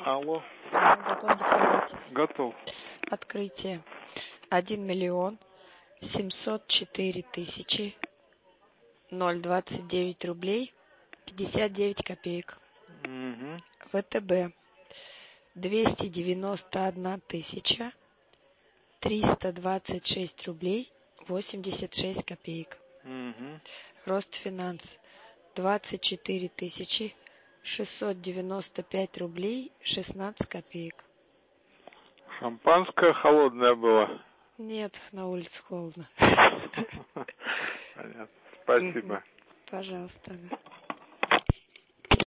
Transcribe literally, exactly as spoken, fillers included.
Алло. Готов диктовать. Готов. Открытие. Один миллион семьсот четыре тысячи ноль двадцать девять рублей пятьдесят девять копеек. Угу. ВТБ. Двести девяносто одна тысяча триста двадцать шесть рублей восемьдесят шесть копеек. Угу. Ростфинанс. Двадцать четыре тысячи шестьсот девяносто пять рублей шестнадцать копеек. Шампанское холодное было? Нет, на улице холодно. Понятно. Спасибо. Пожалуйста.